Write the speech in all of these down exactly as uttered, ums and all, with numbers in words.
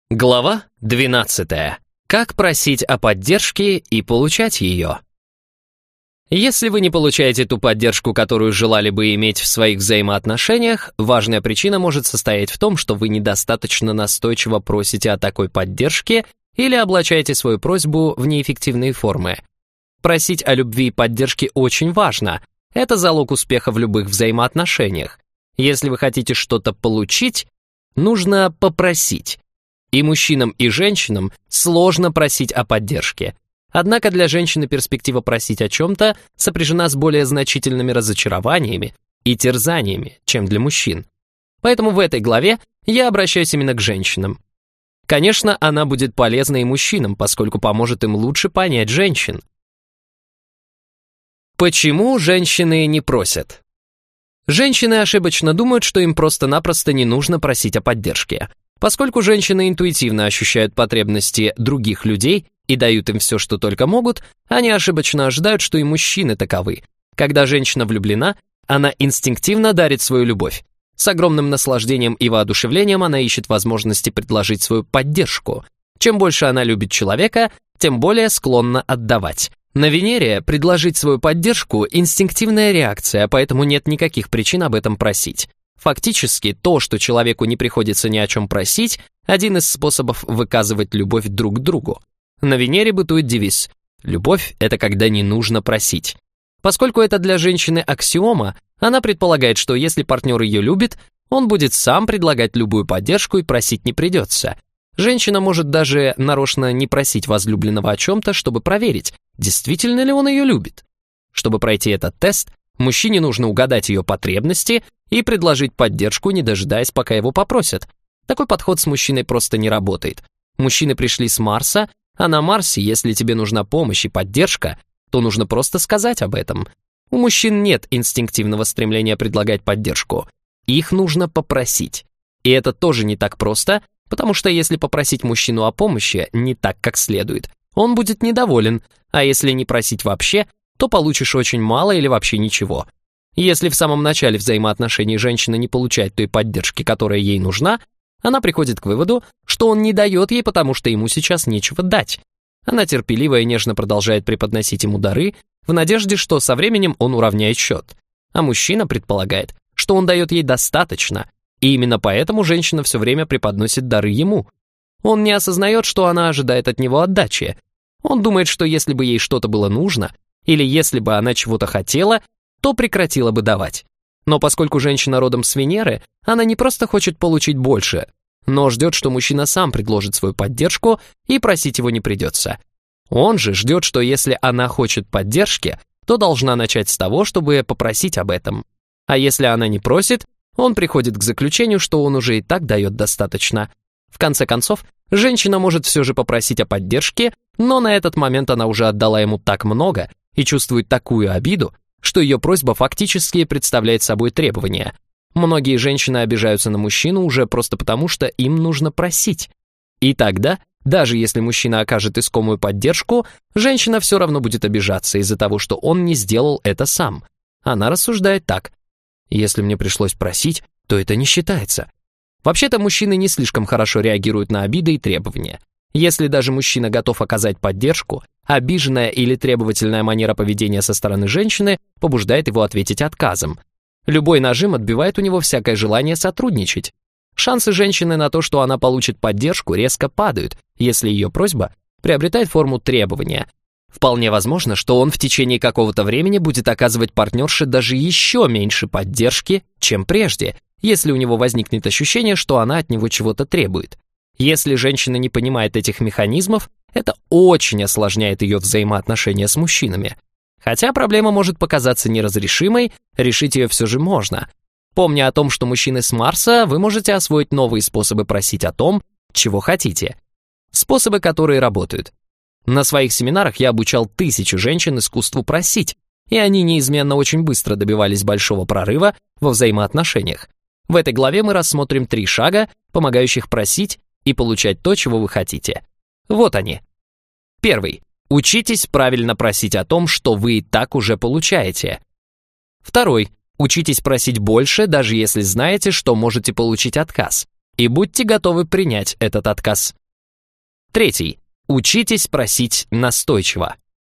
Глава двенадцатая. Как просить о поддержке и получать ее? Если вы не получаете ту поддержку, которую желали бы иметь в своих взаимоотношениях, важная причина может состоять в том, что вы недостаточно настойчиво просите о такой поддержке или облачаете свою просьбу в неэффективные формы. Просить о любви и поддержке очень важно. Это залог успеха в любых взаимоотношениях. Если вы хотите что-то получить, нужно попросить. И мужчинам, и женщинам сложно просить о поддержке. Однако для женщины перспектива просить о чем-то сопряжена с более значительными разочарованиями и терзаниями, чем для мужчин. Поэтому в этой главе я обращаюсь именно к женщинам. Конечно, она будет полезна и мужчинам, поскольку поможет им лучше понять женщин. Почему женщины не просят? Женщины ошибочно думают, что им просто-напросто не нужно просить о поддержке. Поскольку женщины интуитивно ощущают потребности других людей и дают им все, что только могут, они ошибочно ожидают, что и мужчины таковы. Когда женщина влюблена, она инстинктивно дарит свою любовь. С огромным наслаждением и воодушевлением она ищет возможности предложить свою поддержку. Чем больше она любит человека, тем более склонна отдавать. На Венере предложить свою поддержку – инстинктивная реакция, поэтому нет никаких причин об этом просить. Фактически, то, что человеку не приходится ни о чем просить, один из способов выказывать любовь друг к другу. На Венере бытует девиз «Любовь – это когда не нужно просить». Поскольку это для женщины аксиома, она предполагает, что если партнер ее любит, он будет сам предлагать любую поддержку и просить не придется. Женщина может даже нарочно не просить возлюбленного о чем-то, чтобы проверить, действительно ли он ее любит. Чтобы пройти этот тест, мужчине нужно угадать ее потребности и предложить поддержку, не дожидаясь, пока его попросят. Такой подход с мужчиной просто не работает. Мужчины пришли с Марса, а на Марсе, если тебе нужна помощь и поддержка, то нужно просто сказать об этом. У мужчин нет инстинктивного стремления предлагать поддержку. Их нужно попросить. И это тоже не так просто, потому что если попросить мужчину о помощи не так, как следует, он будет недоволен, а если не просить вообще, то получишь очень мало или вообще ничего. Если в самом начале взаимоотношений женщина не получает той поддержки, которая ей нужна, она приходит к выводу, что он не дает ей, потому что ему сейчас нечего дать. Она терпеливо и нежно продолжает преподносить ему дары, в надежде, что со временем он уравняет счет. А мужчина предполагает, что он дает ей достаточно, и именно поэтому женщина все время преподносит дары ему. Он не осознает, что она ожидает от него отдачи. Он думает, что если бы ей что-то было нужно, или если бы она чего-то хотела, то прекратила бы давать. Но поскольку женщина родом с Венеры, она не просто хочет получить больше, но ждет, что мужчина сам предложит свою поддержку, и просить его не придется. Он же ждет, что если она хочет поддержки, то должна начать с того, чтобы попросить об этом. А если она не просит, он приходит к заключению, что он уже и так дает достаточно. В конце концов, женщина может все же попросить о поддержке, но на этот момент она уже отдала ему так много и чувствует такую обиду, что ее просьба фактически представляет собой требование. Многие женщины обижаются на мужчину уже просто потому, что им нужно просить. И тогда, даже если мужчина окажет искомую поддержку, женщина все равно будет обижаться из-за того, что он не сделал это сам. Она рассуждает так: если мне пришлось просить, то это не считается. Вообще-то мужчины не слишком хорошо реагируют на обиды и требования. Если даже мужчина готов оказать поддержку, обиженная или требовательная манера поведения со стороны женщины побуждает его ответить отказом. Любой нажим отбивает у него всякое желание сотрудничать. Шансы женщины на то, что она получит поддержку, резко падают, если ее просьба приобретает форму требования. Вполне возможно, что он в течение какого-то времени будет оказывать партнерше даже еще меньше поддержки, чем прежде, если у него возникнет ощущение, что она от него чего-то требует. Если женщина не понимает этих механизмов, это очень осложняет ее взаимоотношения с мужчинами. Хотя проблема может показаться неразрешимой, решить ее все же можно. Помня о том, что мужчины с Марса, вы можете освоить новые способы просить о том, чего хотите. Способы, которые работают. На своих семинарах я обучал тысячи женщин искусству просить, и они неизменно очень быстро добивались большого прорыва во взаимоотношениях. В этой главе мы рассмотрим три шага, помогающих просить и получать то, чего вы хотите. Вот они. Первый. Учитесь правильно просить о том, что вы и так уже получаете. Второй. Учитесь просить больше, даже если знаете, что можете получить отказ. И будьте готовы принять этот отказ. Третий. Учитесь просить настойчиво.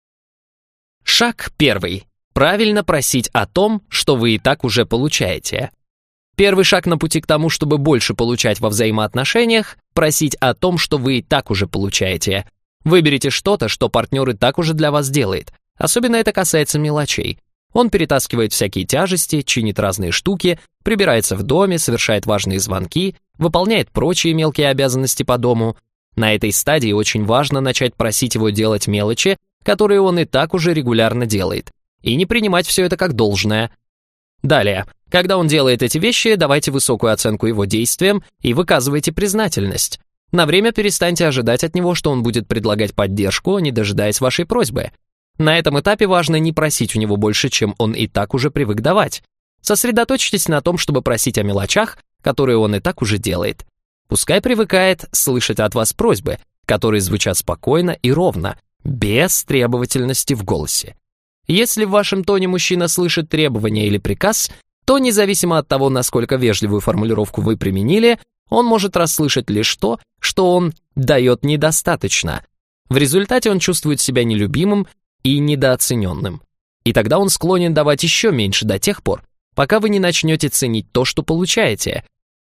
Шаг первый. Правильно просить о том, что вы и так уже получаете. Первый шаг на пути к тому, чтобы больше получать во взаимоотношениях, просить о том, что вы и так уже получаете. Выберите что-то, что партнер и так уже для вас делает. Особенно это касается мелочей. Он перетаскивает всякие тяжести, чинит разные штуки, прибирается в доме, совершает важные звонки, выполняет прочие мелкие обязанности по дому. На этой стадии очень важно начать просить его делать мелочи, которые он и так уже регулярно делает, и не принимать все это как должное. Далее, когда он делает эти вещи, давайте высокую оценку его действиям и выказывайте признательность. На время перестаньте ожидать от него, что он будет предлагать поддержку, не дожидаясь вашей просьбы. На этом этапе важно не просить у него больше, чем он и так уже привык давать. Сосредоточьтесь на том, чтобы просить о мелочах, которые он и так уже делает. Пускай привыкает слышать от вас просьбы, которые звучат спокойно и ровно, без требовательности в голосе. Если в вашем тоне мужчина слышит требование или приказ, то независимо от того, насколько вежливую формулировку вы применили, он может расслышать лишь то, что он дает недостаточно. В результате он чувствует себя нелюбимым и недооцененным. И тогда он склонен давать еще меньше до тех пор, пока вы не начнете ценить то, что получаете.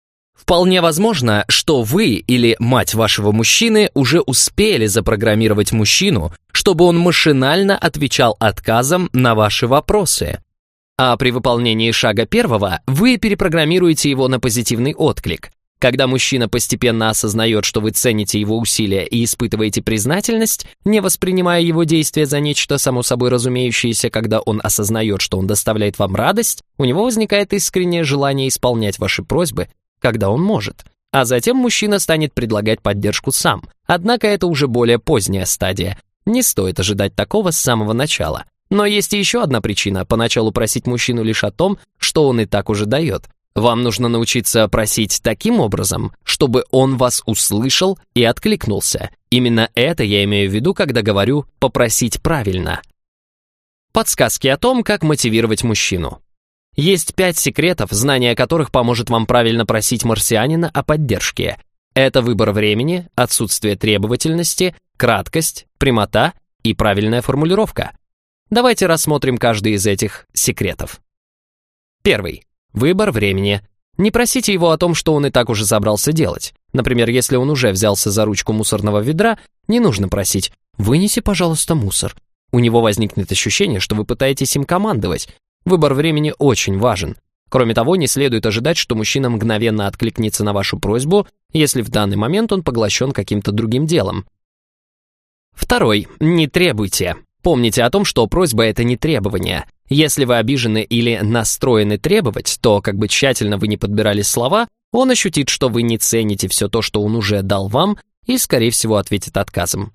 Вполне возможно, что вы или мать вашего мужчины уже успели запрограммировать мужчину, чтобы он машинально отвечал отказом на ваши вопросы. А при выполнении шага первого вы перепрограммируете его на позитивный отклик. Когда мужчина постепенно осознает, что вы цените его усилия и испытываете признательность, не воспринимая его действия за нечто само собой разумеющееся, когда он осознает, что он доставляет вам радость, у него возникает искреннее желание исполнять ваши просьбы, когда он может. А затем мужчина станет предлагать поддержку сам. Однако это уже более поздняя стадия. Не стоит ожидать такого с самого начала. Но есть и еще одна причина поначалу просить мужчину лишь о том, что он и так уже дает. Вам нужно научиться просить таким образом, чтобы он вас услышал и откликнулся. Именно это я имею в виду, когда говорю «попросить правильно». Подсказки о том, как мотивировать мужчину. Есть пять секретов, знание которых поможет вам правильно просить марсианина о поддержке. Это выбор времени, отсутствие требовательности, краткость, прямота и правильная формулировка. Давайте рассмотрим каждый из этих секретов. Первый. Выбор времени. Не просите его о том, что он и так уже собрался делать. Например, если он уже взялся за ручку мусорного ведра, не нужно просить «вынеси, пожалуйста, мусор». У него возникнет ощущение, что вы пытаетесь им командовать. Выбор времени очень важен. Кроме того, не следует ожидать, что мужчина мгновенно откликнется на вашу просьбу, если в данный момент он поглощен каким-то другим делом. Второй. Не требуйте. Помните о том, что просьба — это не требование. Если вы обижены или настроены требовать, то, как бы тщательно вы ни подбирали слова, он ощутит, что вы не цените все то, что он уже дал вам, и, скорее всего, ответит отказом.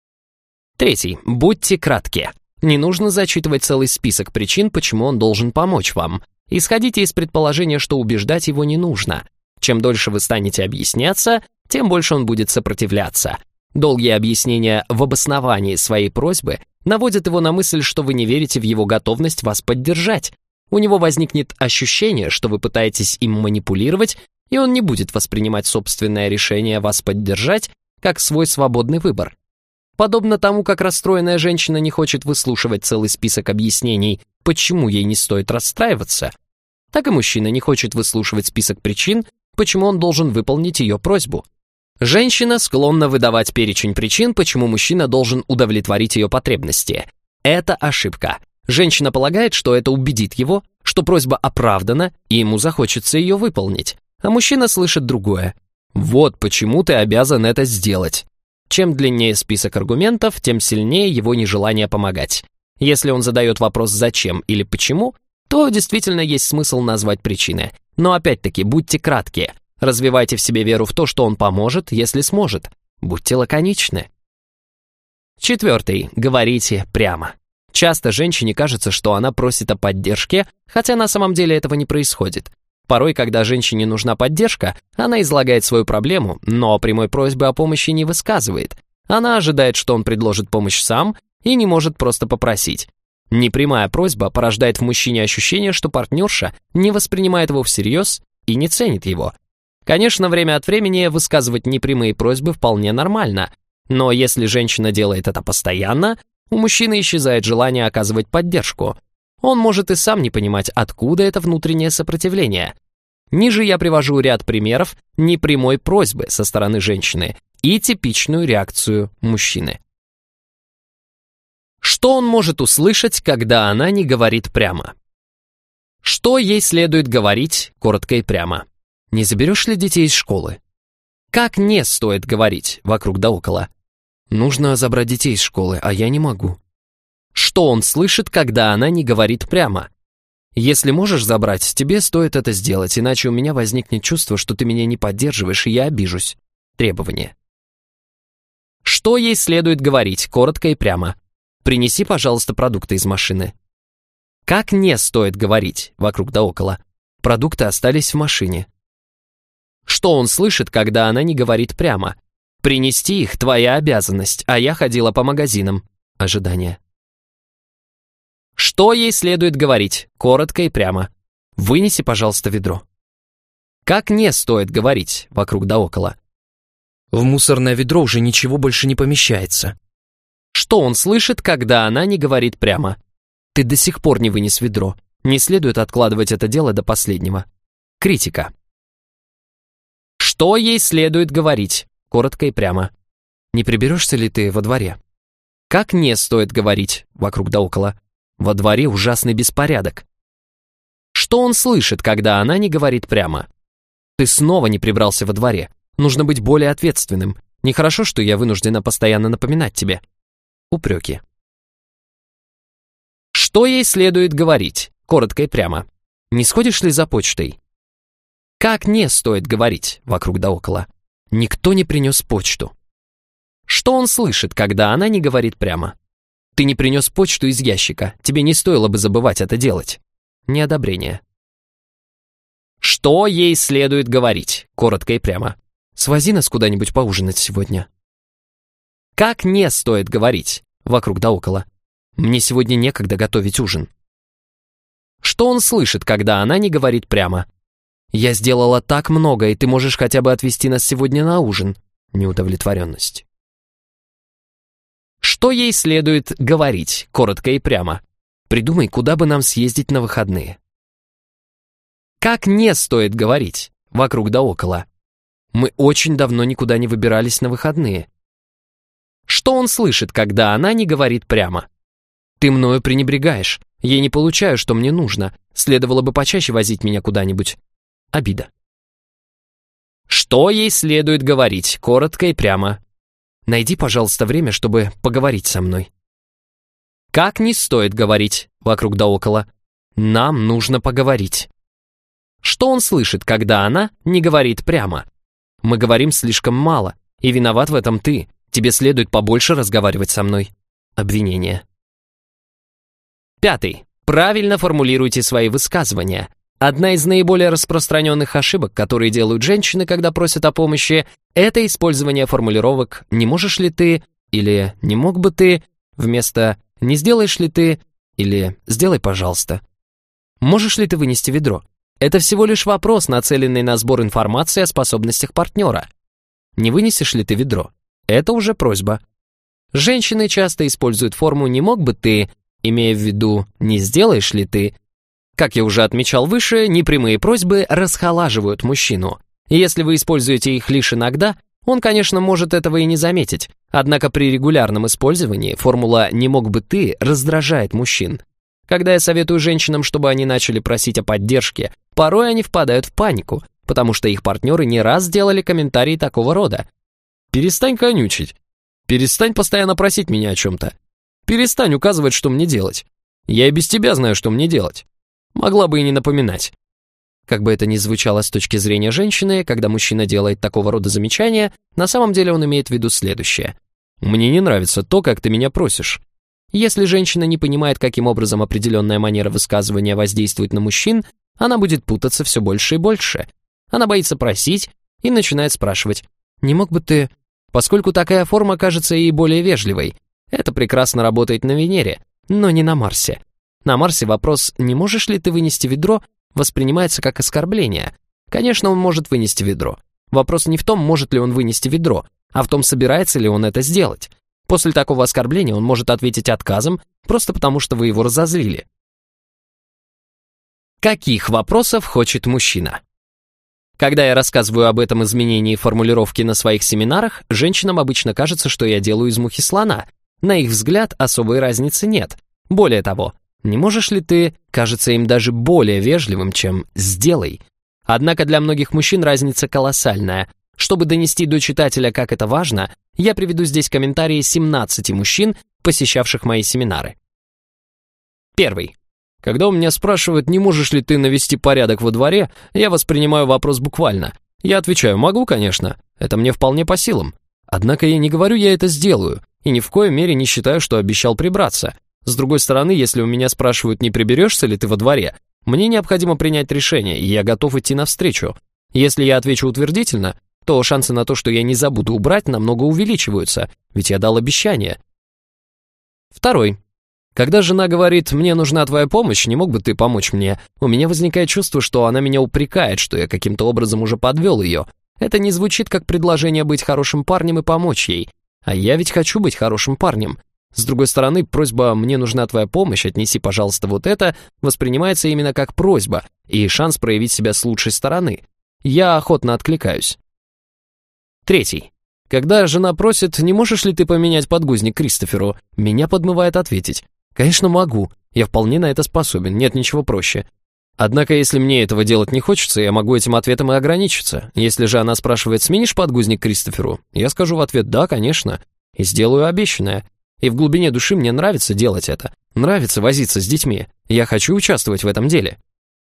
Третий. Будьте кратки. Не нужно зачитывать целый список причин, почему он должен помочь вам. Исходите из предположения, что убеждать его не нужно. Чем дольше вы станете объясняться, тем больше он будет сопротивляться. Долгие объяснения в обосновании своей просьбы наводят его на мысль, что вы не верите в его готовность вас поддержать. У него возникнет ощущение, что вы пытаетесь им манипулировать, и он не будет воспринимать собственное решение вас поддержать как свой свободный выбор. Подобно тому, как расстроенная женщина не хочет выслушивать целый список объяснений, почему ей не стоит расстраиваться, так и мужчина не хочет выслушивать список причин, почему он должен выполнить ее просьбу. Женщина склонна выдавать перечень причин, почему мужчина должен удовлетворить ее потребности. Это ошибка. Женщина полагает, что это убедит его, что просьба оправдана, и ему захочется ее выполнить. А мужчина слышит другое. «Вот почему ты обязан это сделать». Чем длиннее список аргументов, тем сильнее его нежелание помогать. Если он задает вопрос «зачем» или «почему», то действительно есть смысл назвать причины. Но опять-таки, будьте кратки. Развивайте в себе веру в то, что он поможет, если сможет. Будьте лаконичны. Четвертый. Говорите прямо. Часто женщине кажется, что она просит о поддержке, хотя на самом деле этого не происходит. Порой, когда женщине нужна поддержка, она излагает свою проблему, но прямой просьбы о помощи не высказывает. Она ожидает, что он предложит помощь сам и не может просто попросить. Непрямая просьба порождает в мужчине ощущение, что партнерша не воспринимает его всерьез и не ценит его. Конечно, время от времени высказывать непрямые просьбы вполне нормально, Но если женщина делает это постоянно, у мужчины исчезает желание оказывать поддержку. Он может и сам не понимать, откуда это внутреннее сопротивление. Ниже я привожу ряд примеров непрямой просьбы со стороны женщины и типичную реакцию мужчины. Что он может услышать, когда она не говорит прямо? Что ей следует говорить коротко и прямо? Не заберешь ли детей из школы? Как не стоит говорить вокруг да около? Нужно забрать детей из школы, а я не могу. Что он слышит, когда она не говорит прямо? Если можешь забрать, тебе стоит это сделать, иначе у меня возникнет чувство, что ты меня не поддерживаешь, и я обижусь. Требование. Что ей следует говорить, коротко и прямо? Принеси, пожалуйста, продукты из машины. Как не стоит говорить вокруг да около? Продукты остались в машине. Что он слышит, когда она не говорит прямо? Принести их — твоя обязанность, а я ходила по магазинам. Ожидание. Что ей следует говорить, коротко и прямо? Вынеси, пожалуйста, ведро. Как не стоит говорить вокруг да около? В мусорное ведро уже ничего больше не помещается. Что он слышит, когда она не говорит прямо? Ты до сих пор не вынес ведро. Не следует откладывать это дело до последнего. Критика. Что ей следует говорить, коротко и прямо? Не приберешься ли ты во дворе? Как не стоит говорить вокруг да около? Во дворе ужасный беспорядок. Что он слышит, когда она не говорит прямо? Ты снова не прибрался во дворе. Нужно быть более ответственным. Нехорошо, что я вынуждена постоянно напоминать тебе. Упреки. Что ей следует говорить, коротко и прямо? Не сходишь ли за почтой? Как не стоит говорить вокруг да около? Никто не принес почту. Что он слышит, когда она не говорит прямо? Ты не принес почту из ящика, тебе не стоило бы забывать это делать. Неодобрение. Что ей следует говорить, коротко и прямо? Свози нас куда-нибудь поужинать сегодня. Как не стоит говорить вокруг да около? Мне сегодня некогда готовить ужин. Что он слышит, когда она не говорит прямо? Я сделала так много, и ты можешь хотя бы отвезти нас сегодня на ужин. Неудовлетворенность. Что ей следует говорить, коротко и прямо? Придумай, куда бы нам съездить на выходные. Как не стоит говорить вокруг да около? Мы очень давно никуда не выбирались на выходные. Что он слышит, когда она не говорит прямо? Ты мною пренебрегаешь, я не получаю, что мне нужно, следовало бы почаще возить меня куда-нибудь. Обида. Что ей следует говорить, коротко и прямо? Найди, пожалуйста, время, чтобы поговорить со мной. Как не стоит говорить вокруг да около? Нам нужно поговорить. Что он слышит, когда она не говорит прямо? Мы говорим слишком мало, и виноват в этом ты. Тебе следует побольше разговаривать со мной. Обвинение. Пятый. Правильно формулируйте свои высказывания. Одна из наиболее распространенных ошибок, которые делают женщины, когда просят о помощи, это использование формулировок «не можешь ли ты» или «не мог бы ты» вместо «не сделаешь ли ты» или «сделай, пожалуйста». Можешь ли ты вынести ведро? Это всего лишь вопрос, нацеленный на сбор информации о способностях партнера. Не вынесешь ли ты ведро? Это уже просьба. Женщины часто используют форму «не мог бы ты», имея в виду «не сделаешь ли ты». Как я уже отмечал выше, непрямые просьбы расхолаживают мужчину. И если вы используете их лишь иногда, он, конечно, может этого и не заметить. Однако при регулярном использовании формула «не мог бы ты» раздражает мужчин. Когда я советую женщинам, чтобы они начали просить о поддержке, порой они впадают в панику, потому что их партнеры не раз делали комментарии такого рода. «Перестань конючить. Перестань постоянно просить меня о чем-то. Перестань указывать, что мне делать. Я и без тебя знаю, что мне делать. Могла бы и не напоминать». Как бы это ни звучало с точки зрения женщины, когда мужчина делает такого рода замечания, на самом деле он имеет в виду следующее. «Мне не нравится то, как ты меня просишь». Если женщина не понимает, каким образом определенная манера высказывания воздействует на мужчин, она будет путаться все больше и больше. Она боится просить и начинает спрашивать: «Не мог бы ты...» Поскольку такая форма кажется ей более вежливой. Это прекрасно работает на Венере, но не на Марсе. На Марсе вопрос «не можешь ли ты вынести ведро» воспринимается как оскорбление. Конечно, он может вынести ведро. Вопрос не в том, может ли он вынести ведро, а в том, собирается ли он это сделать. После такого оскорбления он может ответить отказом, просто потому что вы его разозлили. Каких вопросов хочет мужчина? Когда я рассказываю об этом изменении формулировки на своих семинарах, женщинам обычно кажется, что я делаю из мухи слона. На их взгляд особой разницы нет. Более того, не можешь ли ты, кажется им даже более вежливым, чем «сделай». Однако для многих мужчин разница колоссальная. Чтобы донести до читателя, как это важно, я приведу здесь комментарии семнадцати мужчин, посещавших мои семинары. Первый. Когда у меня спрашивают, не можешь ли ты навести порядок во дворе, я воспринимаю вопрос буквально. Я отвечаю, могу, конечно, это мне вполне по силам. Однако я не говорю, я это сделаю, и ни в коей мере не считаю, что обещал прибраться. С другой стороны, если у меня спрашивают, не приберешься ли ты во дворе, мне необходимо принять решение, и я готов идти навстречу. Если я отвечу утвердительно, то шансы на то, что я не забуду убрать, намного увеличиваются, ведь я дал обещание. Второй. Когда жена говорит, мне нужна твоя помощь, не мог бы ты помочь мне, у меня возникает чувство, что она меня упрекает, что я каким-то образом уже подвел ее. Это не звучит как предложение быть хорошим парнем и помочь ей. А я ведь хочу быть хорошим парнем. С другой стороны, просьба «мне нужна твоя помощь, отнеси, пожалуйста, вот это» воспринимается именно как просьба и шанс проявить себя с лучшей стороны. Я охотно откликаюсь. Третий. Когда жена просит, не можешь ли ты поменять подгузник Кристоферу, меня подмывает ответить. Конечно, могу, я вполне на это способен, нет ничего проще. Однако, если мне этого делать не хочется, я могу этим ответом и ограничиться. Если же она спрашивает, сменишь подгузник Кристоферу, я скажу в ответ «да, конечно», и сделаю обещанное. И в глубине души мне нравится делать это, нравится возиться с детьми, я хочу участвовать в этом деле.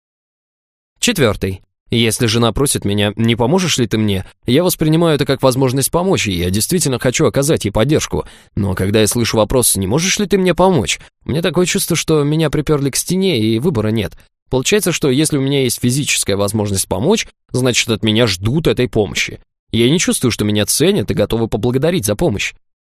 Четвертый. Если жена просит меня, не поможешь ли ты мне, я воспринимаю это как возможность помочь ей, я действительно хочу оказать ей поддержку. Но когда я слышу вопрос «не можешь ли ты мне помочь?», мне такое чувство, что меня приперли к стене и выбора нет. Получается, что если у меня есть физическая возможность помочь, значит, от меня ждут этой помощи. Я не чувствую, что меня ценят и готовы поблагодарить за помощь.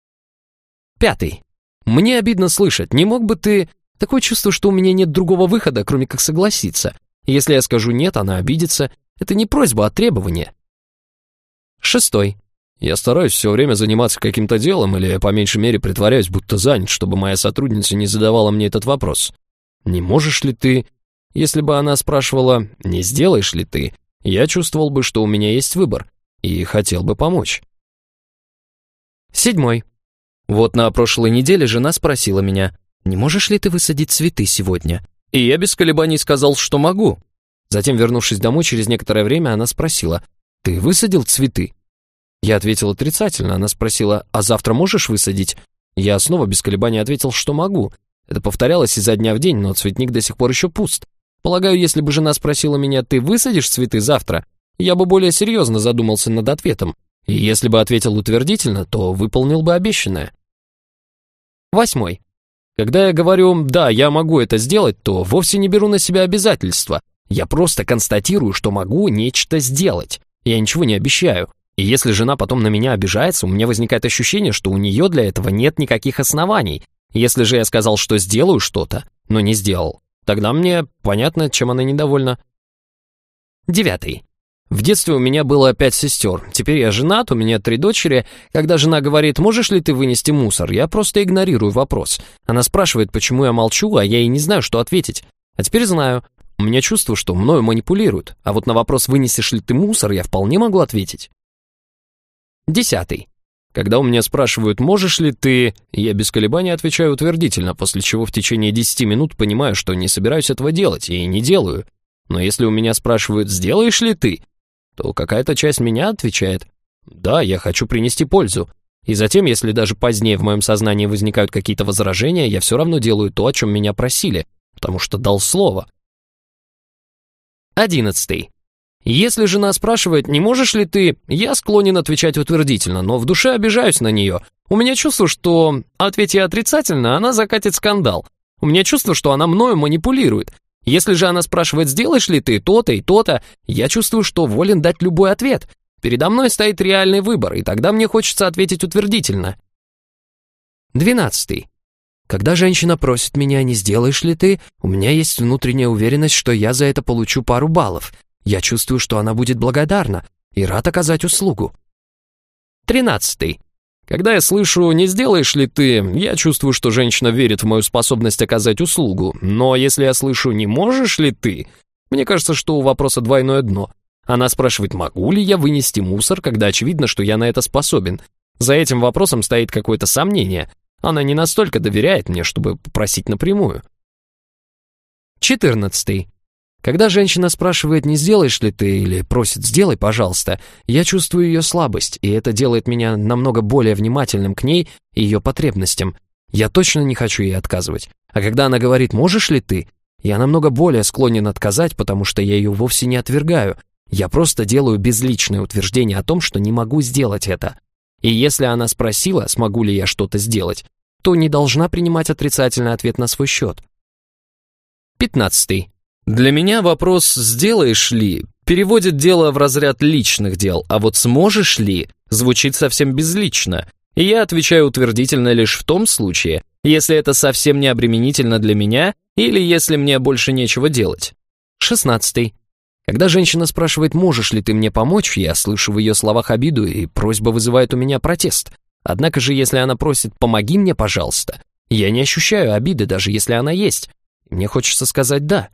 Пятый. Мне обидно слышать, не мог бы ты... Такое чувство, что у меня нет другого выхода, кроме как согласиться. Если я скажу «нет», она обидится. Это не просьба, а требование. Шестой. Я стараюсь все время заниматься каким-то делом или, по меньшей мере, притворяюсь, будто занят, чтобы моя сотрудница не задавала мне этот вопрос. Не можешь ли ты... Если бы она спрашивала «не сделаешь ли ты?», я чувствовал бы, что у меня есть выбор, и хотел бы помочь. Седьмой. Вот на прошлой неделе жена спросила меня «не можешь ли ты высадить цветы сегодня?» И я без колебаний сказал, что могу. Затем, вернувшись домой, через некоторое время она спросила, «Ты высадил цветы?» Я ответил отрицательно. Она спросила, «А завтра можешь высадить?» Я снова без колебаний ответил, что могу. Это повторялось изо дня в день, но цветник до сих пор еще пуст. Полагаю, если бы жена спросила меня, «Ты высадишь цветы завтра?», я бы более серьезно задумался над ответом. И если бы ответил утвердительно, то выполнил бы обещанное. Восьмой. Когда я говорю «да, я могу это сделать», то вовсе не беру на себя обязательства. Я просто констатирую, что могу нечто сделать. Я ничего не обещаю. И если жена потом на меня обижается, у меня возникает ощущение, что у нее для этого нет никаких оснований. Если же я сказал, что сделаю что-то, но не сделал, тогда мне понятно, чем она недовольна. Девятый. В детстве у меня было пять сестер. Теперь я женат, у меня три дочери. Когда жена говорит, можешь ли ты вынести мусор, я просто игнорирую вопрос. Она спрашивает, почему я молчу, а я и не знаю, что ответить. А теперь знаю. У меня чувство, что мною манипулируют. А вот на вопрос, вынесешь ли ты мусор, я вполне могу ответить. Десятый. Когда у меня спрашивают, можешь ли ты, я без колебаний отвечаю утвердительно, после чего в течение десяти минут понимаю, что не собираюсь этого делать и не делаю. Но если у меня спрашивают, сделаешь ли ты, то какая-то часть меня отвечает «да, я хочу принести пользу». И затем, если даже позднее в моем сознании возникают какие-то возражения, я все равно делаю то, о чем меня просили, потому что дал слово. Одиннадцатый. Если жена спрашивает, не можешь ли ты, я склонен отвечать утвердительно, но в душе обижаюсь на нее. У меня чувство, что, ответь я отрицательно, она закатит скандал. У меня чувство, что она мною манипулирует. Если же она спрашивает, сделаешь ли ты то-то и то-то, я чувствую, что волен дать любой ответ. Передо мной стоит реальный выбор, и тогда мне хочется ответить утвердительно. Двенадцатый. Когда женщина просит меня, не сделаешь ли ты, у меня есть внутренняя уверенность, что я за это получу пару баллов. Я чувствую, что она будет благодарна и рад оказать услугу. Тринадцатый. Когда я слышу «не сделаешь ли ты», я чувствую, что женщина верит в мою способность оказать услугу. Но если я слышу «не можешь ли ты», мне кажется, что у вопроса двойное дно. Она спрашивает, могу ли я вынести мусор, когда очевидно, что я на это способен. За этим вопросом стоит какое-то сомнение. Она не настолько доверяет мне, чтобы попросить напрямую. Четырнадцатый. Когда женщина спрашивает, не сделаешь ли ты, или просит, сделай, пожалуйста, я чувствую ее слабость, и это делает меня намного более внимательным к ней и ее потребностям. Я точно не хочу ей отказывать. А когда она говорит, можешь ли ты, я намного более склонен отказать, потому что я ее вовсе не отвергаю. Я просто делаю безличное утверждение о том, что не могу сделать это. И если она спросила, смогу ли я что-то сделать, то не должна принимать отрицательный ответ на свой счет. Пятнадцатый. Для меня вопрос «сделаешь ли» переводит дело в разряд личных дел, а вот «сможешь ли» звучит совсем безлично, и я отвечаю утвердительно лишь в том случае, если это совсем не обременительно для меня или если мне больше нечего делать. Шестнадцатый. Когда женщина спрашивает «можешь ли ты мне помочь», я слышу в ее словах обиду, и просьба вызывает у меня протест. Однако же, если она просит «помоги мне, пожалуйста», я не ощущаю обиды, даже если она есть. Мне хочется сказать «да».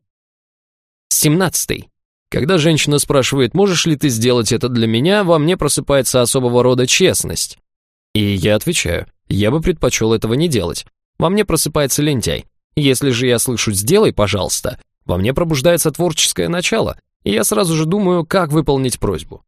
Семнадцатый. Когда женщина спрашивает, можешь ли ты сделать это для меня, во мне просыпается особого рода честность. И я отвечаю, я бы предпочел этого не делать. Во мне просыпается лентяй. Если же я слышу «сделай, пожалуйста», во мне пробуждается творческое начало, и я сразу же думаю, как выполнить просьбу.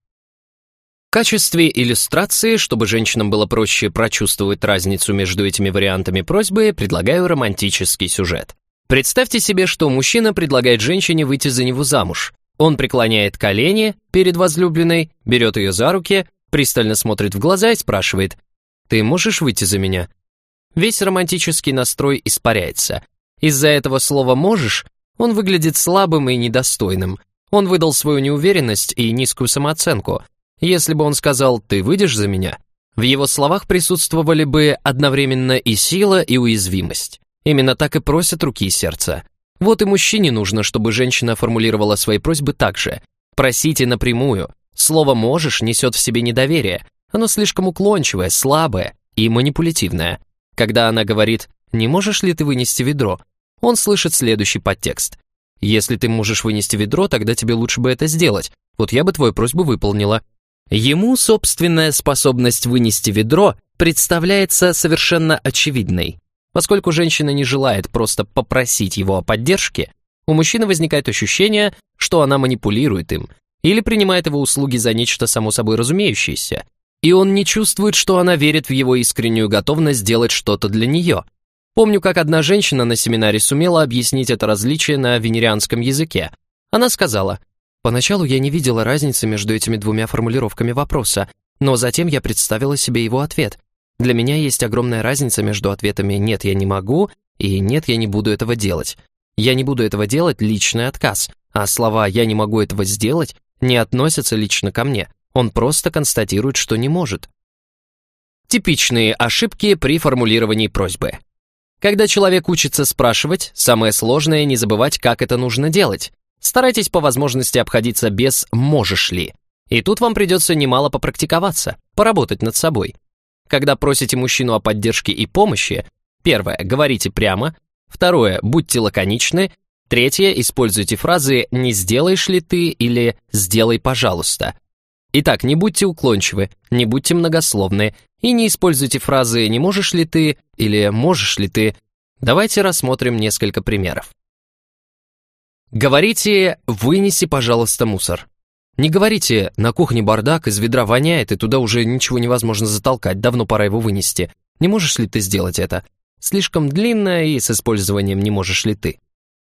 В качестве иллюстрации, чтобы женщинам было проще прочувствовать разницу между этими вариантами просьбы, предлагаю романтический сюжет. Представьте себе, что мужчина предлагает женщине выйти за него замуж. Он преклоняет колени перед возлюбленной, берет ее за руки, пристально смотрит в глаза и спрашивает: «Ты можешь выйти за меня?» Весь романтический настрой испаряется. Из-за этого слова «можешь» он выглядит слабым и недостойным. Он выдал свою неуверенность и низкую самооценку. Если бы он сказал «ты выйдешь за меня», в его словах присутствовали бы одновременно и сила, и уязвимость. Именно так и просят руки и сердца. Вот и мужчине нужно, чтобы женщина формулировала свои просьбы так же. Просите напрямую. Слово «можешь» несет в себе недоверие. Оно слишком уклончивое, слабое и манипулятивное. Когда она говорит «не можешь ли ты вынести ведро?», он слышит следующий подтекст. «Если ты можешь вынести ведро, тогда тебе лучше бы это сделать. Вот я бы твою просьбу выполнила». Ему собственная способность вынести ведро представляется совершенно очевидной. Поскольку женщина не желает просто попросить его о поддержке, у мужчины возникает ощущение, что она манипулирует им или принимает его услуги за нечто само собой разумеющееся, и он не чувствует, что она верит в его искреннюю готовность сделать что-то для нее. Помню, как одна женщина на семинаре сумела объяснить это различие на венерианском языке. Она сказала: «Поначалу я не видела разницы между этими двумя формулировками вопроса, но затем я представила себе его ответ. Для меня есть огромная разница между ответами «нет, я не могу» и «нет, я не буду этого делать». «Я не буду этого делать» — личный отказ, а слова «я не могу этого сделать» не относятся лично ко мне. Он просто констатирует, что не может. Типичные ошибки при формулировании просьбы. Когда человек учится спрашивать, самое сложное — не забывать, как это нужно делать. Старайтесь по возможности обходиться без «можешь ли». И тут вам придется немало попрактиковаться, поработать над собой. Когда просите мужчину о поддержке и помощи, первое, говорите прямо, второе, будьте лаконичны, третье, используйте фразы «не сделаешь ли ты» или «сделай, пожалуйста». Итак, не будьте уклончивы, не будьте многословны и не используйте фразы «не можешь ли ты» или «можешь ли ты». Давайте рассмотрим несколько примеров. Говорите «вынеси, пожалуйста, мусор». Не говорите «на кухне бардак, из ведра воняет, и туда уже ничего невозможно затолкать, давно пора его вынести. Не можешь ли ты сделать это?» Слишком длинно и с использованием «не можешь ли ты».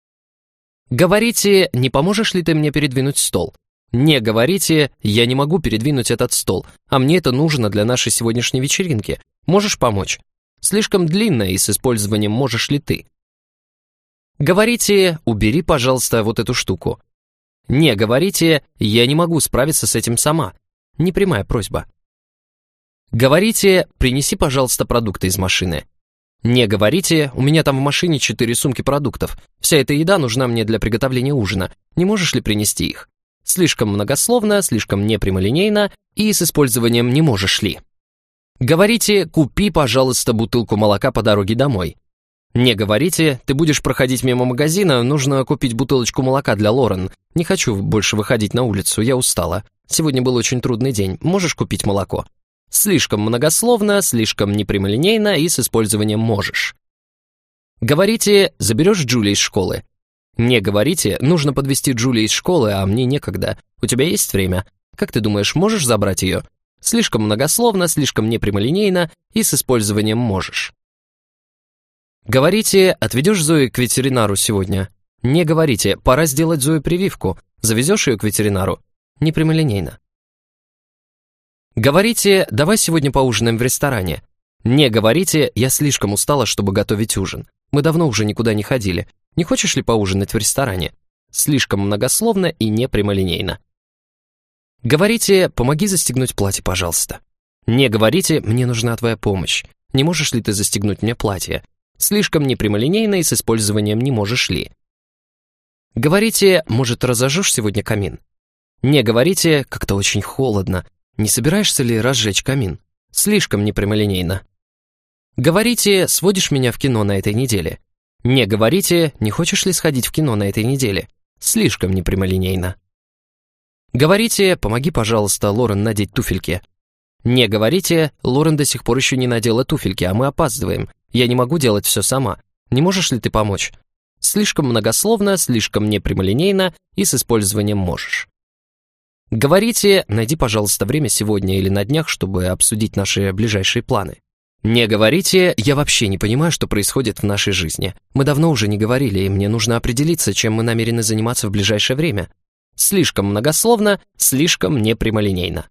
Говорите «не поможешь ли ты мне передвинуть стол?» Не говорите «я не могу передвинуть этот стол, а мне это нужно для нашей сегодняшней вечеринки. Можешь помочь?» Слишком длинно и с использованием «можешь ли ты». Говорите «убери, пожалуйста, вот эту штуку». Не говорите «я не могу справиться с этим сама». Непрямая просьба. Говорите «принеси, пожалуйста, продукты из машины». Не говорите «у меня там в машине четыре сумки продуктов. Вся эта еда нужна мне для приготовления ужина. Не можешь ли принести их?» Слишком многословно, слишком непрямолинейно и с использованием «не можешь ли». Говорите: «Купи, пожалуйста, бутылку молока по дороге домой». Не говорите: «Ты будешь проходить мимо магазина, нужно купить бутылочку молока для Лорен. Не хочу больше выходить на улицу, я устала. Сегодня был очень трудный день, можешь купить молоко?» Слишком многословно, слишком непрямолинейно и с использованием «можешь». Говорите: «Заберешь Джули из школы». Не говорите: «Нужно подвезти Джули из школы, а мне некогда. У тебя есть время? Как ты думаешь, можешь забрать ее?» Слишком многословно, слишком непрямолинейно и с использованием «можешь». Говорите: «Отведешь Зою к ветеринару сегодня». Не говорите: «Пора сделать Зое прививку». Завезешь ее к ветеринару. Непрямолинейно. Говорите: «Давай сегодня поужинаем в ресторане». Не говорите: «Я слишком устала, чтобы готовить ужин. Мы давно уже никуда не ходили. Не хочешь ли поужинать в ресторане?» Слишком многословно и непрямолинейно. Говорите: «Помоги застегнуть платье, пожалуйста». Не говорите: «Мне нужна твоя помощь. Не можешь ли ты застегнуть мне платье?» Слишком непрямолинейно и с использованием «не можешь ли». Говорите: «Может, разожжешь сегодня камин?» Не говорите: «Как-то очень холодно. Не собираешься ли разжечь камин?» Слишком непрямолинейно. Говорите: «Сводишь меня в кино на этой неделе?» Не говорите: «Не хочешь ли сходить в кино на этой неделе?» Слишком непрямолинейно. Говорите: «Помоги, пожалуйста, Лорен надеть туфельки». Не говорите: «Лорен до сих пор еще не надела туфельки, а мы опаздываем. Я не могу делать все сама. Не можешь ли ты помочь?» Слишком многословно, слишком непрямолинейно и с использованием «можешь». Говорите: «Найди, пожалуйста, время сегодня или на днях, чтобы обсудить наши ближайшие планы». Не говорите: «Я вообще не понимаю, что происходит в нашей жизни. Мы давно уже не говорили, и мне нужно определиться, чем мы намерены заниматься в ближайшее время». Слишком многословно, слишком непрямолинейно.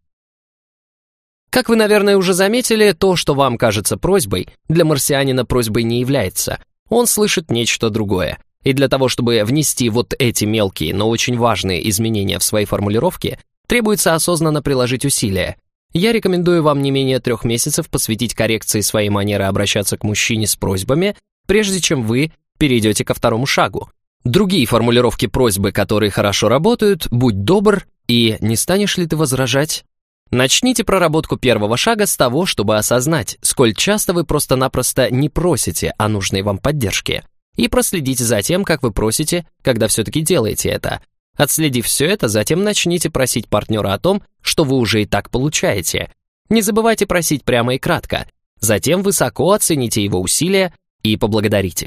Как вы, наверное, уже заметили, то, что вам кажется просьбой, для марсианина просьбой не является. Он слышит нечто другое. И для того, чтобы внести вот эти мелкие, но очень важные изменения в свои формулировки, требуется осознанно приложить усилия. Я рекомендую вам не менее трех месяцев посвятить коррекции своей манеры обращаться к мужчине с просьбами, прежде чем вы перейдете ко второму шагу. Другие формулировки просьбы, которые хорошо работают: «Будь добр» и «Не станешь ли ты возражать?». Начните проработку первого шага с того, чтобы осознать, сколь часто вы просто-напросто не просите о нужной вам поддержке, и проследите за тем, как вы просите, когда все-таки делаете это. Отследив все это, затем начните просить партнера о том, что вы уже и так получаете. Не забывайте просить прямо и кратко. Затем высоко оцените его усилия и поблагодарите.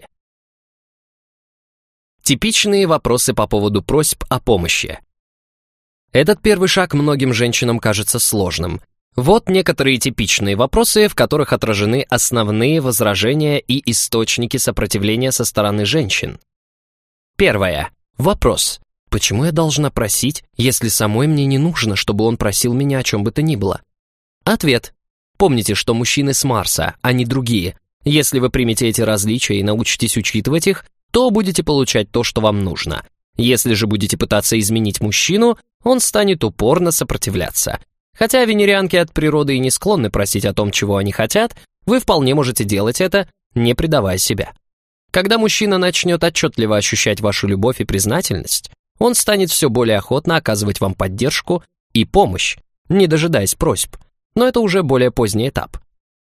Типичные вопросы по поводу просьб о помощи. Этот первый шаг многим женщинам кажется сложным. Вот некоторые типичные вопросы, в которых отражены основные возражения и источники сопротивления со стороны женщин. Первое. Вопрос: почему я должна просить, если самой мне не нужно, чтобы он просил меня о чем бы то ни было? Ответ: помните, что мужчины с Марса, а не другие. Если вы примете эти различия и научитесь учитывать их, то будете получать то, что вам нужно. Если же будете пытаться изменить мужчину, он станет упорно сопротивляться. Хотя венерианки от природы и не склонны просить о том, чего они хотят, вы вполне можете делать это, не предавая себя. Когда мужчина начнет отчетливо ощущать вашу любовь и признательность, он станет все более охотно оказывать вам поддержку и помощь, не дожидаясь просьб. Но это уже более поздний этап.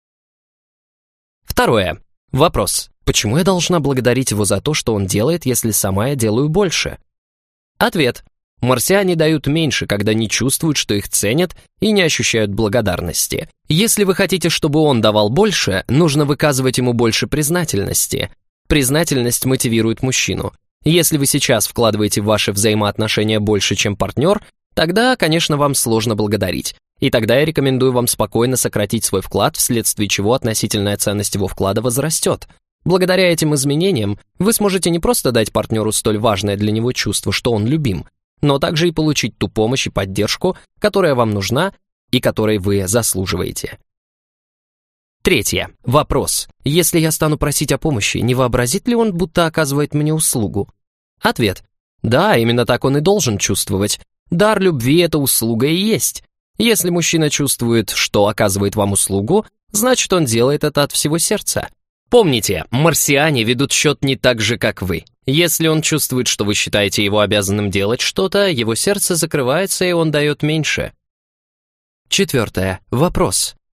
Второе. Вопрос: почему я должна благодарить его за то, что он делает, если сама я делаю больше? Ответ: марсиане дают меньше, когда не чувствуют, что их ценят и не ощущают благодарности. Если вы хотите, чтобы он давал больше, нужно выказывать ему больше признательности. Признательность мотивирует мужчину. Если вы сейчас вкладываете в ваши взаимоотношения больше, чем партнер, тогда, конечно, вам сложно благодарить. И тогда я рекомендую вам спокойно сократить свой вклад, вследствие чего относительная ценность его вклада возрастет. Благодаря этим изменениям вы сможете не просто дать партнеру столь важное для него чувство, что он любим, но также и получить ту помощь и поддержку, которая вам нужна и которой вы заслуживаете. Третье. Вопрос: если я стану просить о помощи, не вообразит ли он, будто оказывает мне услугу? Ответ: да, именно так он и должен чувствовать. Дар любви — это услуга и есть. Если мужчина чувствует, что оказывает вам услугу, значит, он делает это от всего сердца. Помните, марсиане ведут счет не так же, как вы. Если он чувствует, что вы считаете его обязанным делать что-то, его сердце закрывается, и он дает меньше. Четвертое. Вопрос: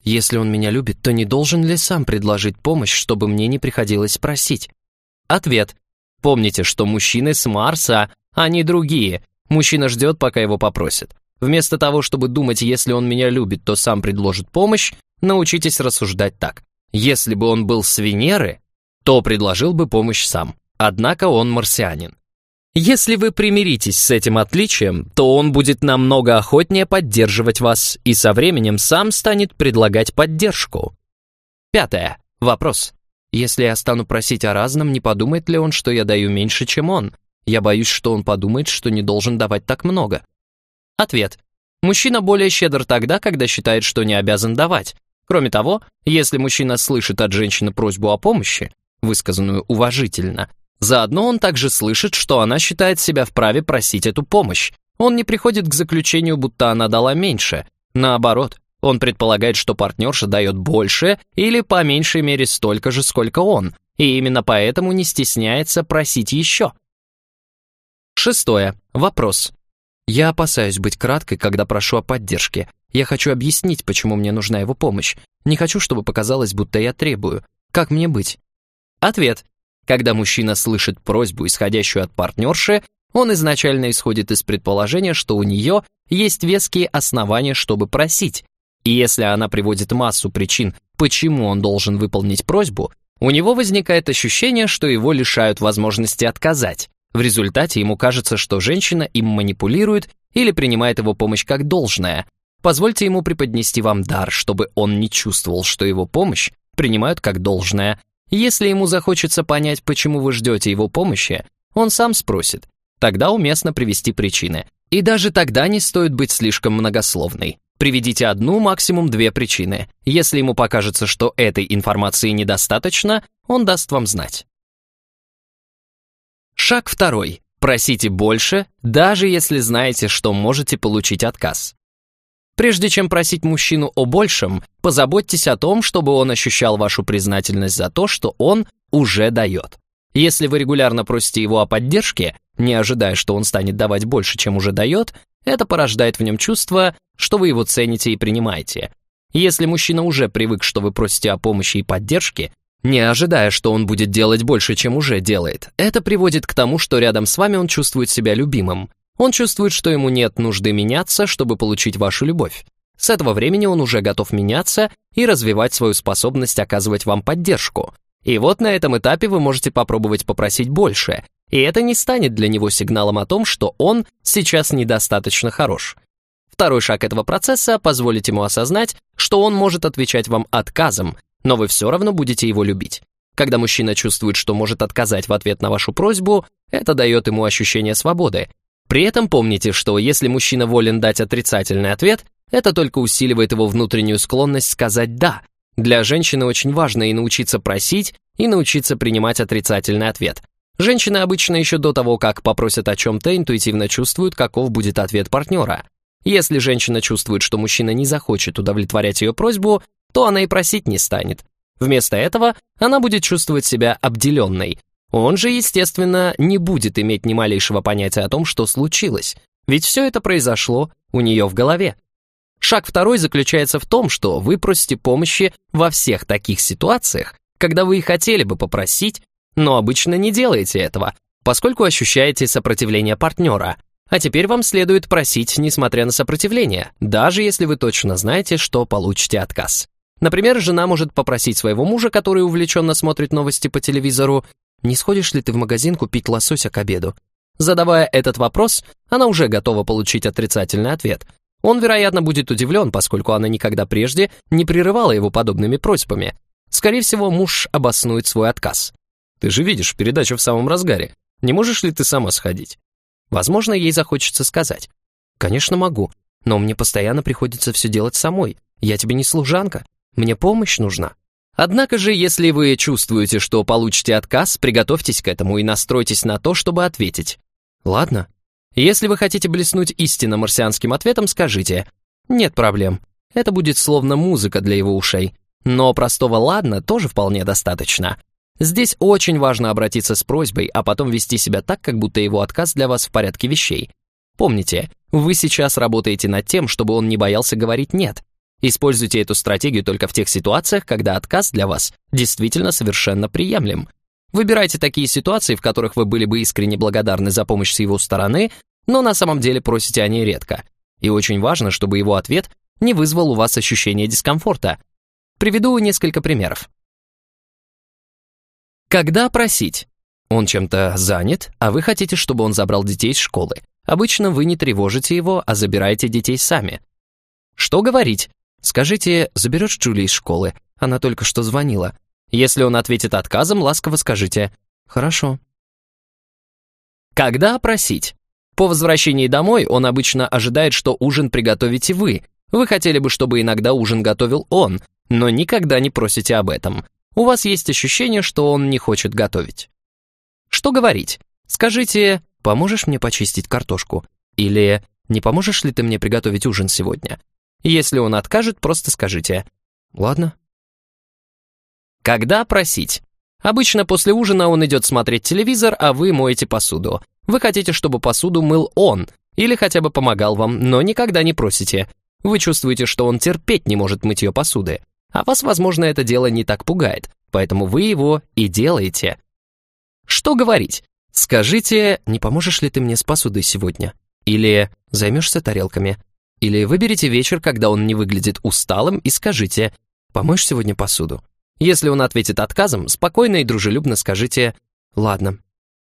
Если он меня любит, то не должен ли сам предложить помощь, чтобы мне не приходилось просить? Ответ. Помните, что мужчины с Марса, а не другие. Мужчина ждет, пока его попросят. Вместо того, чтобы думать, если он меня любит, то сам предложит помощь, научитесь рассуждать так. Если бы он был с Венеры, то предложил бы помощь сам. Однако он марсианин. Если вы примиритесь с этим отличием, то он будет намного охотнее поддерживать вас и со временем сам станет предлагать поддержку. Пятое. Вопрос. Если я стану просить о разном, не подумает ли он, что я даю меньше, чем он? Я боюсь, что он подумает, что не должен давать так много. Ответ. Мужчина более щедр тогда, когда считает, что не обязан давать. Кроме того, если мужчина слышит от женщины просьбу о помощи, высказанную уважительно, заодно он также слышит, что она считает себя вправе просить эту помощь. Он не приходит к заключению, будто она дала меньше. Наоборот, он предполагает, что партнерша дает больше или по меньшей мере столько же, сколько он, и именно поэтому не стесняется просить еще. Шестое. Вопрос. Я опасаюсь быть краткой, когда прошу о поддержке. Я хочу объяснить, почему мне нужна его помощь. Не хочу, чтобы показалось, будто я требую. Как мне быть? Ответ. Когда мужчина слышит просьбу, исходящую от партнерши, он изначально исходит из предположения, что у нее есть веские основания, чтобы просить. И если она приводит массу причин, почему он должен выполнить просьбу, у него возникает ощущение, что его лишают возможности отказать. В результате ему кажется, что женщина им манипулирует или принимает его помощь как должное. Позвольте ему преподнести вам дар, чтобы он не чувствовал, что его помощь принимают как должное. Если ему захочется понять, почему вы ждете его помощи, он сам спросит. Тогда уместно привести причины. И даже тогда не стоит быть слишком многословной. Приведите одну, максимум две причины. Если ему покажется, что этой информации недостаточно, он даст вам знать. Шаг второй. Просите больше, даже если знаете, что можете получить отказ. Прежде чем просить мужчину о большем, позаботьтесь о том, чтобы он ощущал вашу признательность за то, что он уже дает. Если вы регулярно просите его о поддержке, не ожидая, что он станет давать больше, чем уже дает, это порождает в нем чувство, что вы его цените и принимаете. Если мужчина уже привык, что вы просите о помощи и поддержке, не ожидая, что он будет делать больше, чем уже делает, это приводит к тому, что рядом с вами он чувствует себя любимым. Он чувствует, что ему нет нужды меняться, чтобы получить вашу любовь. С этого времени он уже готов меняться и развивать свою способность оказывать вам поддержку. И вот на этом этапе вы можете попробовать попросить больше, и это не станет для него сигналом о том, что он сейчас недостаточно хорош. Второй шаг этого процесса позволит ему осознать, что он может отвечать вам отказом, но вы все равно будете его любить. Когда мужчина чувствует, что может отказать в ответ на вашу просьбу, это дает ему ощущение свободы. При этом помните, что если мужчина волен дать отрицательный ответ, это только усиливает его внутреннюю склонность сказать «да». Для женщины очень важно и научиться просить, и научиться принимать отрицательный ответ. Женщины обычно еще до того, как попросят о чем-то, интуитивно чувствуют, каков будет ответ партнера. Если женщина чувствует, что мужчина не захочет удовлетворять ее просьбу, то она и просить не станет. Вместо этого она будет чувствовать себя обделенной. Он же, естественно, не будет иметь ни малейшего понятия о том, что случилось, ведь все это произошло у нее в голове. Шаг второй заключается в том, что вы просите помощи во всех таких ситуациях, когда вы и хотели бы попросить, но обычно не делаете этого, поскольку ощущаете сопротивление партнера. А теперь вам следует просить, несмотря на сопротивление, даже если вы точно знаете, что получите отказ. Например, жена может попросить своего мужа, который увлеченно смотрит новости по телевизору, «Не сходишь ли ты в магазин купить лосося к обеду?» Задавая этот вопрос, она уже готова получить отрицательный ответ. Он, вероятно, будет удивлен, поскольку она никогда прежде не прерывала его подобными просьбами. Скорее всего, муж обоснует свой отказ. «Ты же видишь, передача в самом разгаре. Не можешь ли ты сама сходить?» Возможно, ей захочется сказать: «Конечно могу, но мне постоянно приходится все делать самой. Я тебе не служанка, мне помощь нужна». Однако же, если вы чувствуете, что получите отказ, приготовьтесь к этому и настройтесь на то, чтобы ответить. Ладно. Если вы хотите блеснуть истинно марсианским ответом, скажите: «Нет проблем». Это будет словно музыка для его ушей. Но простого «ладно» тоже вполне достаточно. Здесь очень важно обратиться с просьбой, а потом вести себя так, как будто его отказ для вас в порядке вещей. Помните, вы сейчас работаете над тем, чтобы он не боялся говорить «нет». Используйте эту стратегию только в тех ситуациях, когда отказ для вас действительно совершенно приемлем. Выбирайте такие ситуации, в которых вы были бы искренне благодарны за помощь с его стороны, но на самом деле просите о ней редко. И очень важно, чтобы его ответ не вызвал у вас ощущение дискомфорта. Приведу несколько примеров. Когда просить? Он чем-то занят, а вы хотите, чтобы он забрал детей из школы. Обычно вы не тревожите его, а забираете детей сами. Что говорить? Скажите: заберешь Джули из школы? Она только что звонила. Если он ответит отказом, ласково скажите: хорошо. Когда просить? По возвращении домой он обычно ожидает, что ужин приготовите вы. Вы хотели бы, чтобы иногда ужин готовил он, но никогда не просите об этом. У вас есть ощущение, что он не хочет готовить. Что говорить? Скажите: поможешь мне почистить картошку? Или не поможешь ли ты мне приготовить ужин сегодня? Если он откажет, просто скажите: ладно. Когда просить? Обычно после ужина он идет смотреть телевизор, а вы моете посуду. Вы хотите, чтобы посуду мыл он, или хотя бы помогал вам, но никогда не просите. Вы чувствуете, что он терпеть не может мытье посуды, а вас, возможно, это дело не так пугает, поэтому вы его и делаете. Что говорить? Скажите: не поможешь ли ты мне с посудой сегодня? Или займешься тарелками? Или выберите вечер, когда он не выглядит усталым, и скажите: помоешь сегодня посуду? Если он ответит отказом, спокойно и дружелюбно скажите: ладно.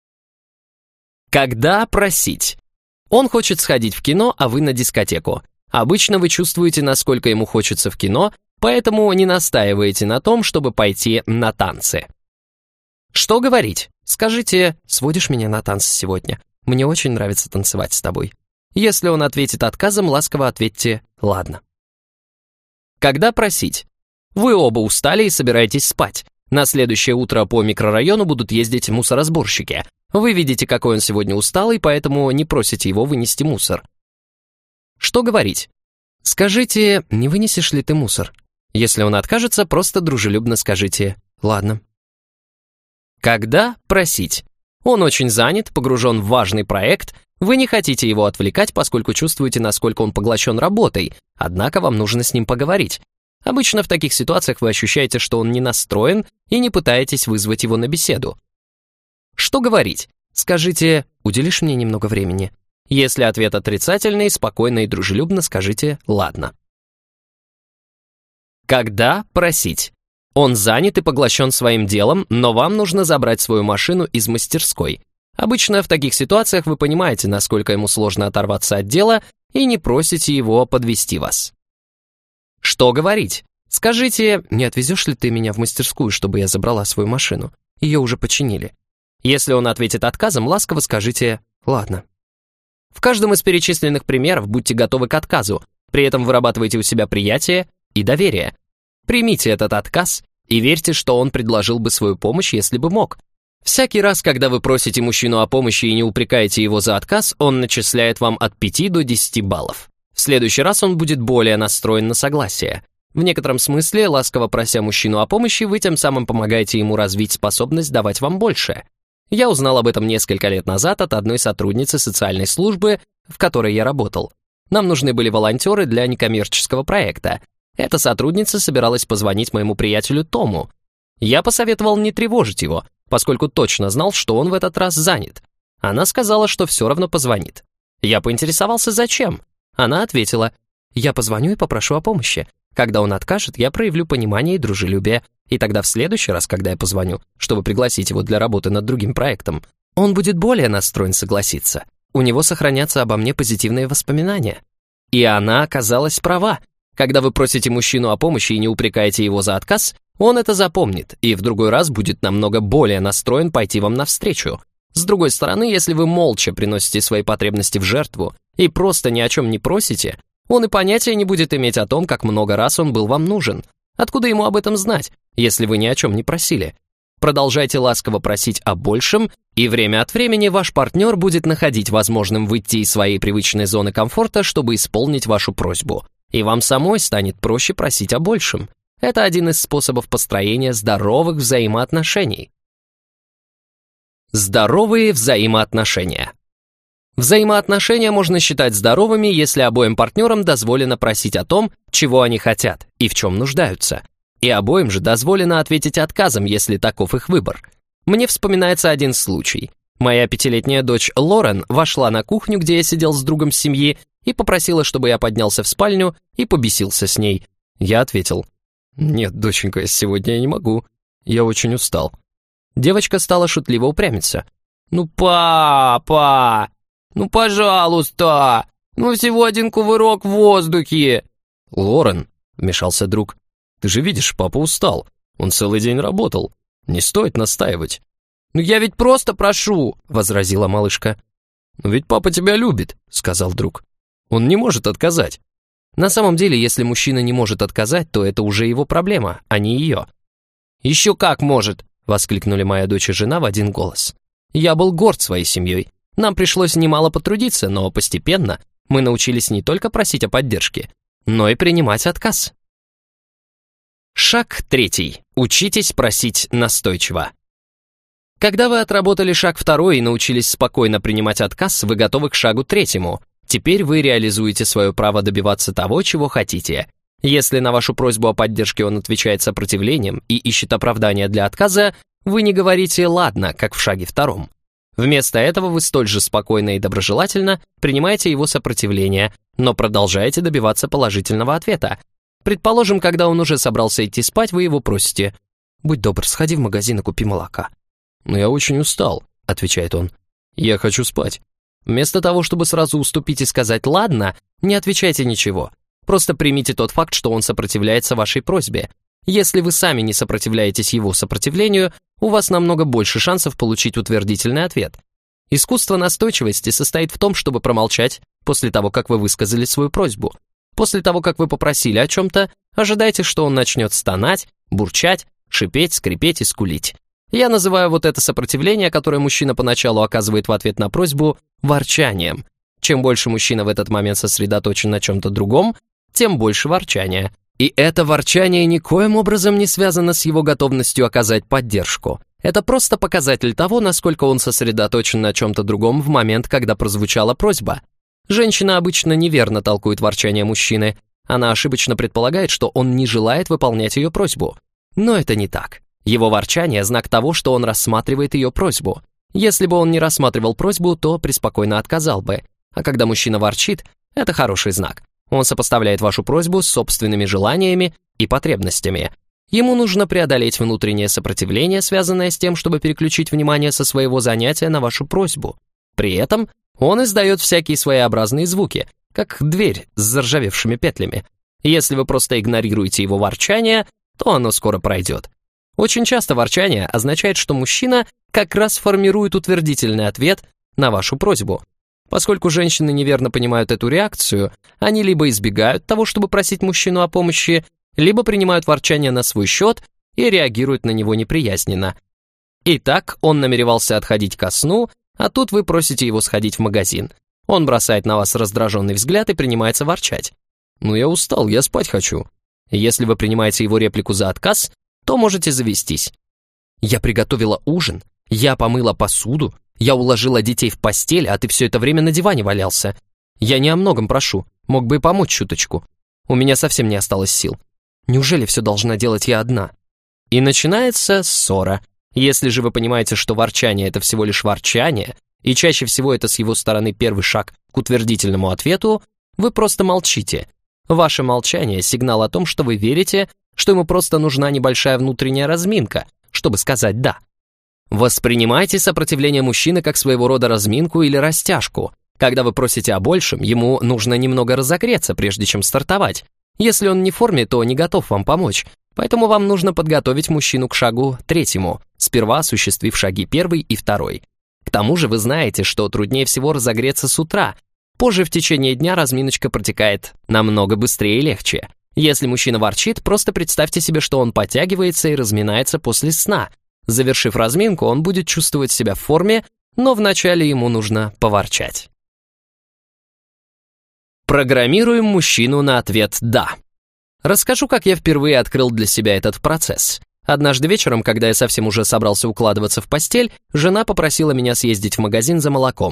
Когда просить? Он хочет сходить в кино, а вы на дискотеку. Обычно вы чувствуете, насколько ему хочется в кино, поэтому не настаиваете на том, чтобы пойти на танцы. Что говорить? Скажите: сводишь меня на танцы сегодня? Мне очень нравится танцевать с тобой. Если он ответит отказом, ласково ответьте: ладно. Когда просить? Вы оба устали и собираетесь спать. На следующее утро по микрорайону будут ездить мусоросборщики. Вы видите, какой он сегодня усталый, поэтому не просите его вынести мусор. Что говорить? Скажите: не вынесешь ли ты мусор? Если он откажется, просто дружелюбно скажите: ладно. Когда просить? Он очень занят, погружен в важный проект, вы не хотите его отвлекать, поскольку чувствуете, насколько он поглощен работой, однако вам нужно с ним поговорить. Обычно в таких ситуациях вы ощущаете, что он не настроен, и не пытаетесь вызвать его на беседу. Что говорить? Скажите: уделишь мне немного времени? Если ответ отрицательный, спокойно и дружелюбно скажите: ладно. Когда просить? Он занят и поглощен своим делом, но вам нужно забрать свою машину из мастерской. Обычно в таких ситуациях вы понимаете, насколько ему сложно оторваться от дела, и не просите его подвезти вас. Что говорить? Скажите: не отвезешь ли ты меня в мастерскую, чтобы я забрала свою машину? Ее уже починили. Если он ответит отказом, ласково скажите: ладно. В каждом из перечисленных примеров будьте готовы к отказу, при этом вырабатывайте у себя приятие и доверие. Примите этот отказ и верьте, что он предложил бы свою помощь, если бы мог. Всякий раз, когда вы просите мужчину о помощи и не упрекаете его за отказ, он начисляет вам от пяти до десяти баллов. В следующий раз он будет более настроен на согласие. В некотором смысле, ласково прося мужчину о помощи, вы тем самым помогаете ему развить способность давать вам больше. Я узнал об этом несколько лет назад от одной сотрудницы социальной службы, в которой я работал. Нам нужны были волонтеры для некоммерческого проекта. Эта сотрудница собиралась позвонить моему приятелю Тому. Я посоветовал не тревожить его, поскольку точно знал, что он в этот раз занят. Она сказала, что все равно позвонит. Я поинтересовался, зачем. Она ответила: я позвоню и попрошу о помощи. Когда он откажет, я проявлю понимание и дружелюбие, и тогда в следующий раз, когда я позвоню, чтобы пригласить его для работы над другим проектом, он будет более настроен согласиться. У него сохранятся обо мне позитивные воспоминания. И она оказалась права. Когда вы просите мужчину о помощи и не упрекаете его за отказ, он это запомнит и в другой раз будет намного более настроен пойти вам навстречу. С другой стороны, если вы молча приносите свои потребности в жертву и просто ни о чем не просите, он и понятия не будет иметь о том, как много раз он был вам нужен. Откуда ему об этом знать, если вы ни о чем не просили? Продолжайте ласково просить о большем, и время от времени ваш партнер будет находить возможным выйти из своей привычной зоны комфорта, чтобы исполнить вашу просьбу. И вам самой станет проще просить о большем. Это один из способов построения здоровых взаимоотношений. Здоровые взаимоотношения. Взаимоотношения можно считать здоровыми, если обоим партнерам дозволено просить о том, чего они хотят и в чем нуждаются. И обоим же дозволено ответить отказом, если таков их выбор. Мне вспоминается один случай. Моя пятилетняя дочь Лорен вошла на кухню, где я сидел с другом семьи, и попросила, чтобы я поднялся в спальню и побесился с ней. Я ответил: «Нет, доченька, сегодня я не могу. Я очень устал». Девочка стала шутливо упрямиться. «Ну, папа! Ну, пожалуйста! Ну, всего один кувырок в воздухе!» «Лорен», — вмешался друг, — «ты же видишь, папа устал. Он целый день работал. Не стоит настаивать». «Ну, я ведь просто прошу», — возразила малышка. «Но ведь папа тебя любит», — сказал друг. «Он не может отказать». На самом деле, если мужчина не может отказать, то это уже его проблема, а не ее. «Еще как может!» — воскликнули моя дочь и жена в один голос. Я был горд своей семьей. Нам пришлось немало потрудиться, но постепенно мы научились не только просить о поддержке, но и принимать отказ. Шаг третий. Учитесь просить настойчиво. Когда вы отработали шаг второй и научились спокойно принимать отказ, вы готовы к шагу третьему. Теперь вы реализуете свое право добиваться того, чего хотите. Если на вашу просьбу о поддержке он отвечает сопротивлением и ищет оправдания для отказа, вы не говорите «ладно», как в шаге втором. Вместо этого вы столь же спокойно и доброжелательно принимаете его сопротивление, но продолжаете добиваться положительного ответа. Предположим, когда он уже собрался идти спать, вы его просите: «Будь добр, сходи в магазин и купи молока». «Но я очень устал», — отвечает он. «Я хочу спать». Вместо того, чтобы сразу уступить и сказать «ладно», не отвечайте ничего. Просто примите тот факт, что он сопротивляется вашей просьбе. Если вы сами не сопротивляетесь его сопротивлению, у вас намного больше шансов получить утвердительный ответ. Искусство настойчивости состоит в том, чтобы промолчать после того, как вы высказали свою просьбу. После того, как вы попросили о чем-то, ожидайте, что он начнет стонать, бурчать, шипеть, скрипеть и скулить. Я называю вот это сопротивление, которое мужчина поначалу оказывает в ответ на просьбу, ворчанием. Чем больше мужчина в этот момент сосредоточен на чем-то другом, тем больше ворчания. И это ворчание никоим образом не связано с его готовностью оказать поддержку. Это просто показатель того, насколько он сосредоточен на чем-то другом в момент, когда прозвучала просьба. Женщина обычно неверно толкует ворчание мужчины. Она ошибочно предполагает, что он не желает выполнять ее просьбу. Но это не так. Его ворчание – знак того, что он рассматривает ее просьбу. Если бы он не рассматривал просьбу, то преспокойно отказал бы. А когда мужчина ворчит, это хороший знак. Он сопоставляет вашу просьбу с собственными желаниями и потребностями. Ему нужно преодолеть внутреннее сопротивление, связанное с тем, чтобы переключить внимание со своего занятия на вашу просьбу. При этом он издает всякие своеобразные звуки, как дверь с заржавевшими петлями. Если вы просто игнорируете его ворчание, то оно скоро пройдет. Очень часто ворчание означает, что мужчина как раз формирует утвердительный ответ на вашу просьбу. Поскольку женщины неверно понимают эту реакцию, они либо избегают того, чтобы просить мужчину о помощи, либо принимают ворчание на свой счет и реагируют на него неприязненно. Итак, он намеревался отходить ко сну, а тут вы просите его сходить в магазин. Он бросает на вас раздраженный взгляд и принимается ворчать. «Ну, я устал, я спать хочу». Если вы принимаете его реплику за отказ, то можете завестись. «Я приготовила ужин, я помыла посуду, я уложила детей в постель, а ты все это время на диване валялся. Я не о многом прошу, мог бы и помочь чуточку. У меня совсем не осталось сил. Неужели все должна делать я одна?» И начинается ссора. Если же вы понимаете, что ворчание — это всего лишь ворчание, и чаще всего это с его стороны первый шаг к утвердительному ответу, вы просто молчите. Ваше молчание — сигнал о том, что вы верите, что ему просто нужна небольшая внутренняя разминка, чтобы сказать «да». Воспринимайте сопротивление мужчины как своего рода разминку или растяжку. Когда вы просите о большем, ему нужно немного разогреться, прежде чем стартовать. Если он не в форме, то не готов вам помочь. Поэтому вам нужно подготовить мужчину к шагу третьему, сперва осуществив шаги первый и второй. К тому же вы знаете, что труднее всего разогреться с утра. Позже в течение дня разминочка протекает намного быстрее и легче. Если мужчина ворчит, просто представьте себе, что он подтягивается и разминается после сна. Завершив разминку, он будет чувствовать себя в форме, но вначале ему нужно поворчать. Программируем мужчину на ответ «да». Расскажу, как я впервые открыл для себя этот процесс. Однажды вечером, когда я совсем уже собрался укладываться в постель, жена попросила меня съездить в магазин за молоком.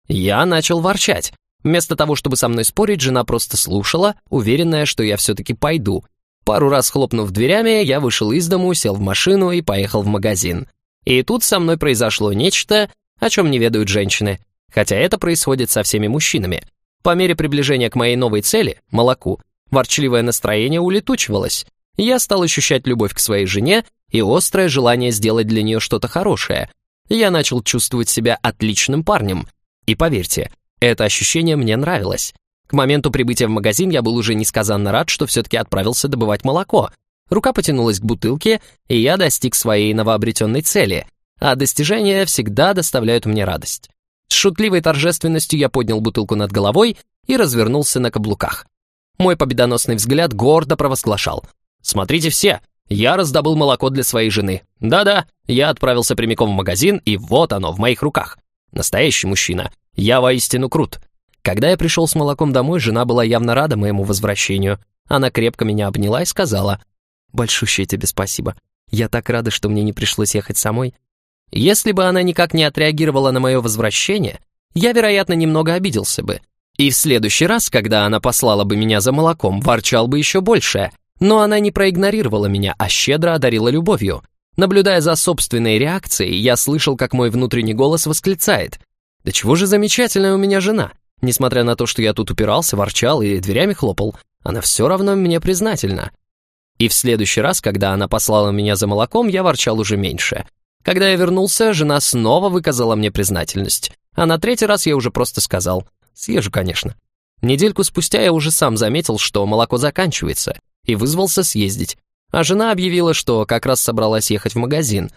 Я начал ворчать. Вместо того, чтобы со мной спорить, жена просто слушала, уверенная, что я все-таки пойду. Пару раз хлопнув дверями, я вышел из дому, сел в машину и поехал в магазин. И тут со мной произошло нечто, о чем не ведают женщины, хотя это происходит со всеми мужчинами. По мере приближения к моей новой цели, молоку, ворчливое настроение улетучивалось. Я стал ощущать любовь к своей жене и острое желание сделать для нее что-то хорошее. Я начал чувствовать себя отличным парнем. И поверьте, это ощущение мне нравилось. К моменту прибытия в магазин я был уже несказанно рад, что все-таки отправился добывать молоко. Рука потянулась к бутылке, и я достиг своей новообретенной цели, а достижения всегда доставляют мне радость. С шутливой торжественностью я поднял бутылку над головой и развернулся на каблуках. Мой победоносный взгляд гордо провозглашал: «Смотрите все, я раздобыл молоко для своей жены. Да-да, я отправился прямиком в магазин, и вот оно в моих руках. Настоящий мужчина. Я воистину крут». Когда я пришел с молоком домой, жена была явно рада моему возвращению. Она крепко меня обняла и сказала: «Большущее тебе спасибо. Я так рада, что мне не пришлось ехать самой». Если бы она никак не отреагировала на мое возвращение, я, вероятно, немного обиделся бы. И в следующий раз, когда она послала бы меня за молоком, ворчал бы еще больше. Но она не проигнорировала меня, а щедро одарила любовью. Наблюдая за собственной реакцией, я слышал, как мой внутренний голос восклицает: «Да чего же замечательная у меня жена! Несмотря на то, что я тут упирался, ворчал и дверями хлопал, она все равно мне признательна». И в следующий раз, когда она послала меня за молоком, я ворчал уже меньше. Когда я вернулся, жена снова выказала мне признательность. А на третий раз я уже просто сказал: «Съезжу, конечно». Недельку спустя я уже сам заметил, что молоко заканчивается, и вызвался съездить. А жена объявила, что как раз собралась ехать в магазин.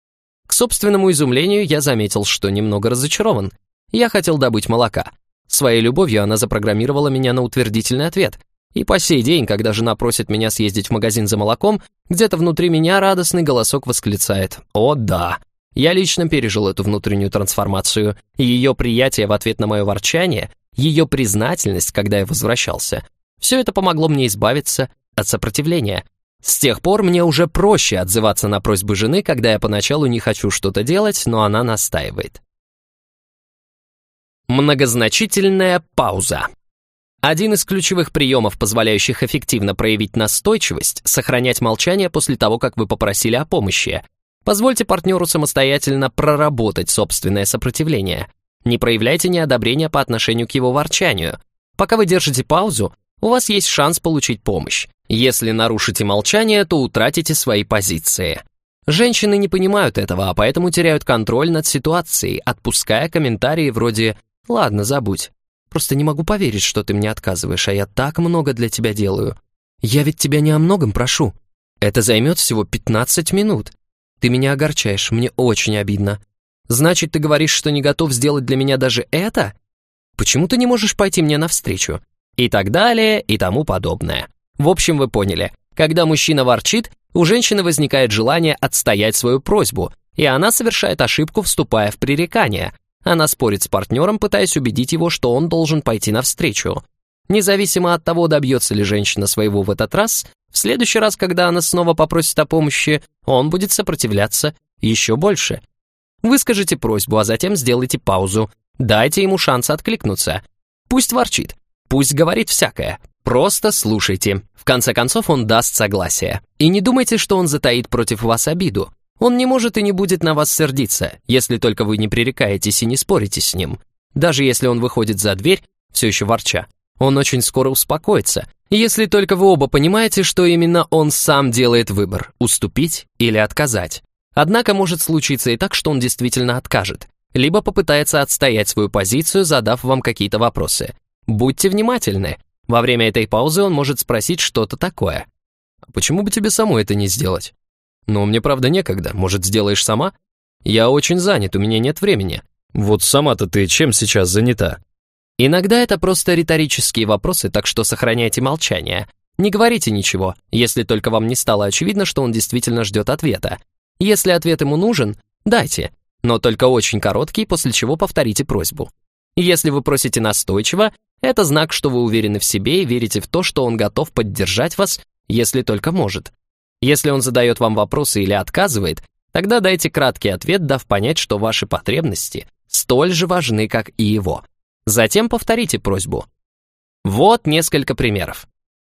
К собственному изумлению я заметил, что немного разочарован. Я хотел добыть молока. Своей любовью она запрограммировала меня на утвердительный ответ. И по сей день, когда жена просит меня съездить в магазин за молоком, где-то внутри меня радостный голосок восклицает: «О да!». Я лично пережил эту внутреннюю трансформацию, и ее приятие в ответ на мое ворчание, ее признательность, когда я возвращался, все это помогло мне избавиться от сопротивления. С тех пор мне уже проще отзываться на просьбы жены, когда я поначалу не хочу что-то делать, но она настаивает. Многозначительная пауза. Один из ключевых приемов, позволяющих эффективно проявить настойчивость, сохранять молчание после того, как вы попросили о помощи. Позвольте партнеру самостоятельно проработать собственное сопротивление. Не проявляйте неодобрения по отношению к его ворчанию. Пока вы держите паузу, у вас есть шанс получить помощь. Если нарушите молчание, то утратите свои позиции. Женщины не понимают этого, а поэтому теряют контроль над ситуацией, отпуская комментарии вроде «Ладно, забудь. Просто не могу поверить, что ты мне отказываешь, а я так много для тебя делаю. Я ведь тебя не о многом прошу. Это займет всего пятнадцать минут. Ты меня огорчаешь, мне очень обидно. Значит, ты говоришь, что не готов сделать для меня даже это? Почему ты не можешь пойти мне навстречу?» И так далее, и тому подобное. В общем, вы поняли. Когда мужчина ворчит, у женщины возникает желание отстоять свою просьбу, и она совершает ошибку, вступая в пререкание. Она спорит с партнером, пытаясь убедить его, что он должен пойти навстречу. Независимо от того, добьется ли женщина своего в этот раз, в следующий раз, когда она снова попросит о помощи, он будет сопротивляться еще больше. Выскажите просьбу, а затем сделайте паузу. Дайте ему шанс откликнуться. Пусть ворчит, пусть говорит всякое. Просто слушайте. В конце концов, он даст согласие. И не думайте, что он затаит против вас обиду. Он не может и не будет на вас сердиться, если только вы не пререкаетесь и не спорите с ним. Даже если он выходит за дверь, все еще ворча, он очень скоро успокоится, если только вы оба понимаете, что именно он сам делает выбор – уступить или отказать. Однако может случиться и так, что он действительно откажет, либо попытается отстоять свою позицию, задав вам какие-то вопросы. Будьте внимательны. Во время этой паузы он может спросить что-то такое. «А почему бы тебе самой это не сделать?» «Но мне правда некогда, может, сделаешь сама?» «Я очень занят, у меня нет времени». «Вот сама-то ты чем сейчас занята?» Иногда это просто риторические вопросы, так что сохраняйте молчание. Не говорите ничего, если только вам не стало очевидно, что он действительно ждет ответа. Если ответ ему нужен, дайте, но только очень короткий, после чего повторите просьбу. Если вы просите настойчиво, это знак, что вы уверены в себе и верите в то, что он готов поддержать вас, если только может. Если он задает вам вопросы или отказывает, тогда дайте краткий ответ, дав понять, что ваши потребности столь же важны, как и его. Затем повторите просьбу. Вот несколько примеров.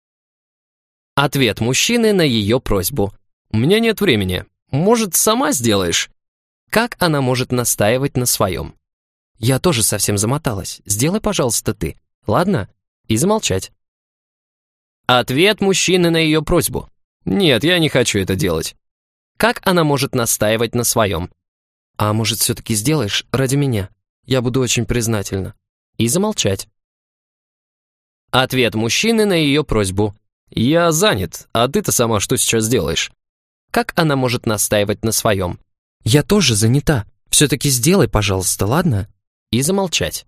Ответ мужчины на ее просьбу. «У меня нет времени. Может, сама сделаешь?» Как она может настаивать на своем? «Я тоже совсем замоталась. Сделай, пожалуйста, ты. Ладно?» И замолчать. Ответ мужчины на ее просьбу. «Нет, я не хочу это делать». Как она может настаивать на своем? «А может, все-таки сделаешь ради меня? Я буду очень признательна». И замолчать. Ответ мужчины на ее просьбу. «Я занят, а ты-то сама что сейчас делаешь?» Как она может настаивать на своем? «Я тоже занята. Все-таки сделай, пожалуйста, ладно?» И замолчать.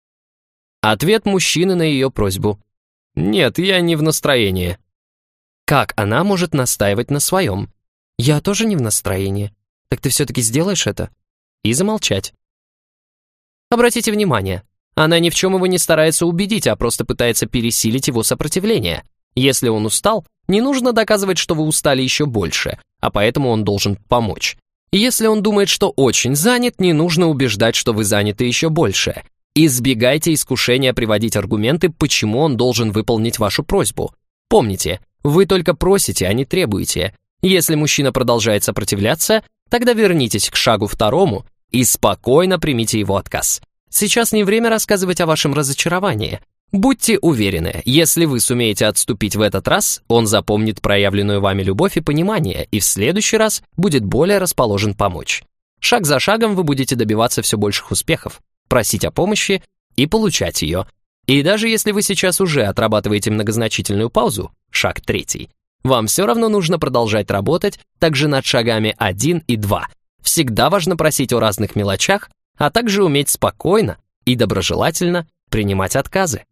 Ответ мужчины на ее просьбу. «Нет, я не в настроении». Как она может настаивать на своем? «Я тоже не в настроении. Так ты все-таки сделаешь это?» И замолчать. Обратите внимание, она ни в чем его не старается убедить, а просто пытается пересилить его сопротивление. Если он устал, не нужно доказывать, что вы устали еще больше, а поэтому он должен помочь. Если он думает, что очень занят, не нужно убеждать, что вы заняты еще больше. Избегайте искушения приводить аргументы, почему он должен выполнить вашу просьбу. Помните, вы только просите, а не требуете. Если мужчина продолжает сопротивляться, тогда вернитесь к шагу второму и спокойно примите его отказ. Сейчас не время рассказывать о вашем разочаровании. Будьте уверены, если вы сумеете отступить в этот раз, он запомнит проявленную вами любовь и понимание и в следующий раз будет более расположен помочь. Шаг за шагом вы будете добиваться все больших успехов, просить о помощи и получать ее. И даже если вы сейчас уже отрабатываете многозначительную паузу, шаг третий, вам все равно нужно продолжать работать также над шагами один и два. Всегда важно просить о разных мелочах, а также уметь спокойно и доброжелательно принимать отказы.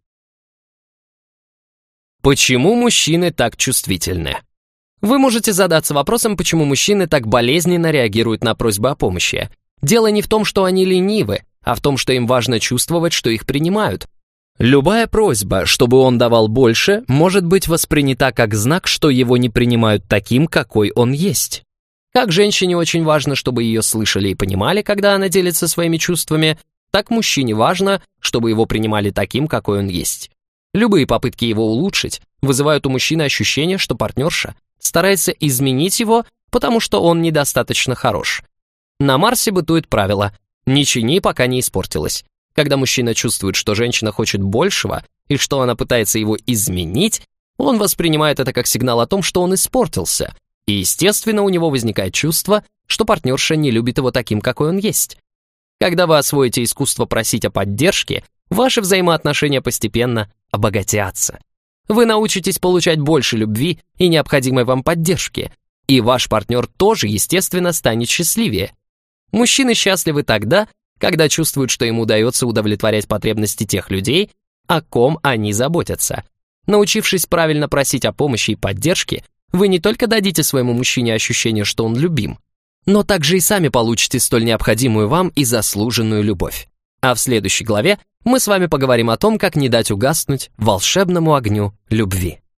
Почему мужчины так чувствительны? Вы можете задаться вопросом, почему мужчины так болезненно реагируют на просьбы о помощи. Дело не в том, что они ленивы, а в том, что им важно чувствовать, что их принимают. Любая просьба, чтобы он давал больше, может быть воспринята как знак, что его не принимают таким, какой он есть. Как женщине очень важно, чтобы ее слышали и понимали, когда она делится своими чувствами, так мужчине важно, чтобы его принимали таким, какой он есть. Любые попытки его улучшить вызывают у мужчины ощущение, что партнерша старается изменить его, потому что он недостаточно хорош. На Марсе бытует правило «не чини, пока не испортилось». Когда мужчина чувствует, что женщина хочет большего и что она пытается его изменить, он воспринимает это как сигнал о том, что он испортился, и, естественно, у него возникает чувство, что партнерша не любит его таким, какой он есть. Когда вы освоите искусство просить о поддержке, ваши взаимоотношения постепенно обогатятся. Вы научитесь получать больше любви и необходимой вам поддержки, и ваш партнер тоже, естественно, станет счастливее. Мужчины счастливы тогда, когда чувствуют, что им удается удовлетворять потребности тех людей, о ком они заботятся. Научившись правильно просить о помощи и поддержке, вы не только дадите своему мужчине ощущение, что он любим, но также и сами получите столь необходимую вам и заслуженную любовь. А в следующей главе мы с вами поговорим о том, как не дать угаснуть волшебному огню любви.